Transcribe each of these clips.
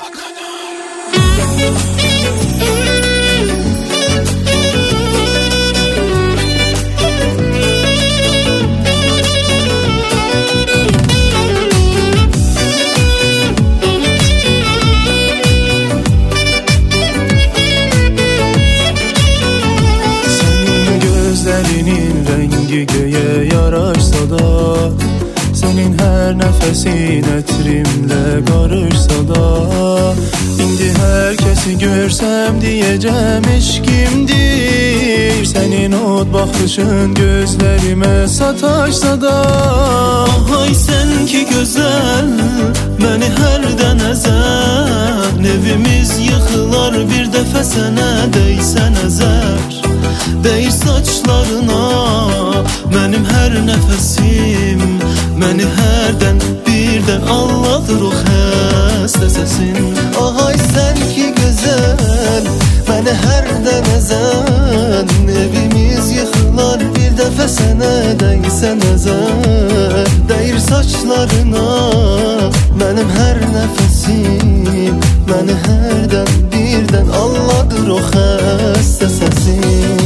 Gözlerinin rengi göğe yaraşsa da, senin her nefesin etrimle karışsa da, indi herkesi görsem diyeceğim eşkimdir. Senin o bakışın gözlerime sataşsa da. Ay sen ki güzel, beni herden ezer. Evimiz yıkılar bir defa sana değsen ezer. Değir saçlarına benim her nefesim, beni herden birden anladır o xəstə sesin. Ay sen ki güzel, beni herden ezen. Evimiz yıkılar bir defa sana değsen ezer. Değir saçlarına benim her nefesim, beni herden birden anladır o xəstə sesin.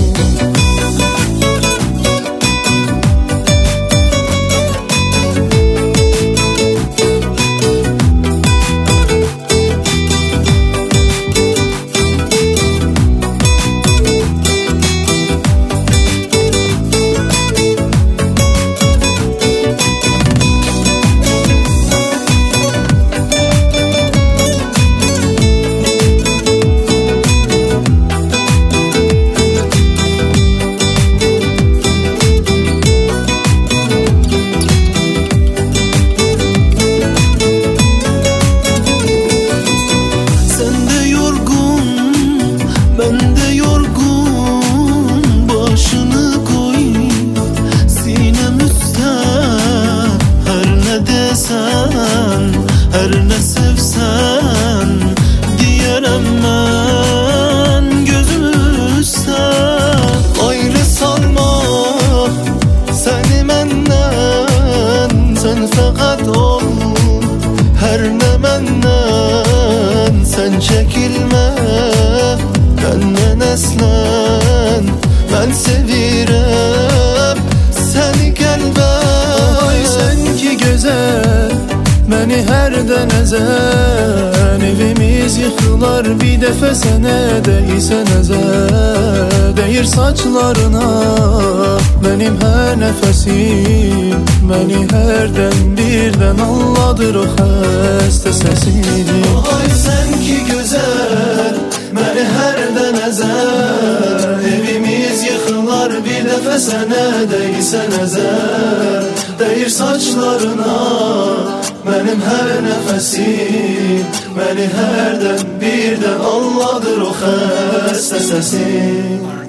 Her ne sevsen diyerem ben gözümüzse. Ayrı salma seni menden, sen fakat ol. Her ne menden sen çekilme, benden eslen ben sevirem seni kalben. Ay sen ki güzel, beni herden ezen. Evimiz yıkılar bir defa sana değsen ezer. Değir saçlarına benim her nefesim, beni herden birden anladır o xəstə sesini. Ay sen ki güzel, beni herden ezen. Evimiz yıkılar bir defa sana değsen ezer. Değir saçlarına benim her nefesim, beni herden birden anladır o xəstə sesin.